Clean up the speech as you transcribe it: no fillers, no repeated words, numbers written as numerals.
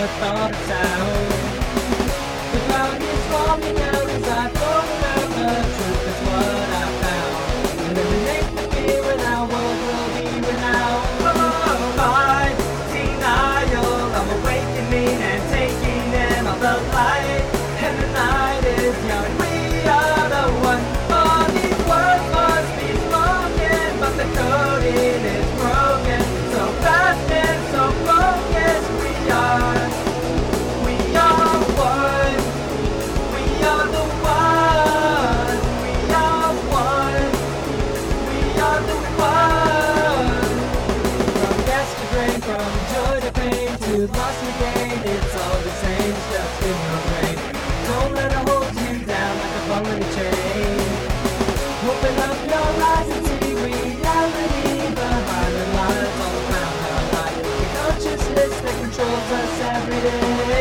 never thought of sound. The ground is falling out as I float around. The truth is what I found. Eliminate the fear and our world will be renowned. Oh, my denial, I'm awakening and taking in all the light. And the night is young, we are the one. All these words must be spoken, but the coding is broken. So fast and so focused we are. We are one. We are the one. We are one. We are the one. From gas to grain, from joy to pain, to loss to gain, it's all the same, it's just in your brain. Don't let it hold you down like a ball in a chain. Open up your eyes and see reality behind the lies all around our life. The consciousness that controls us every day.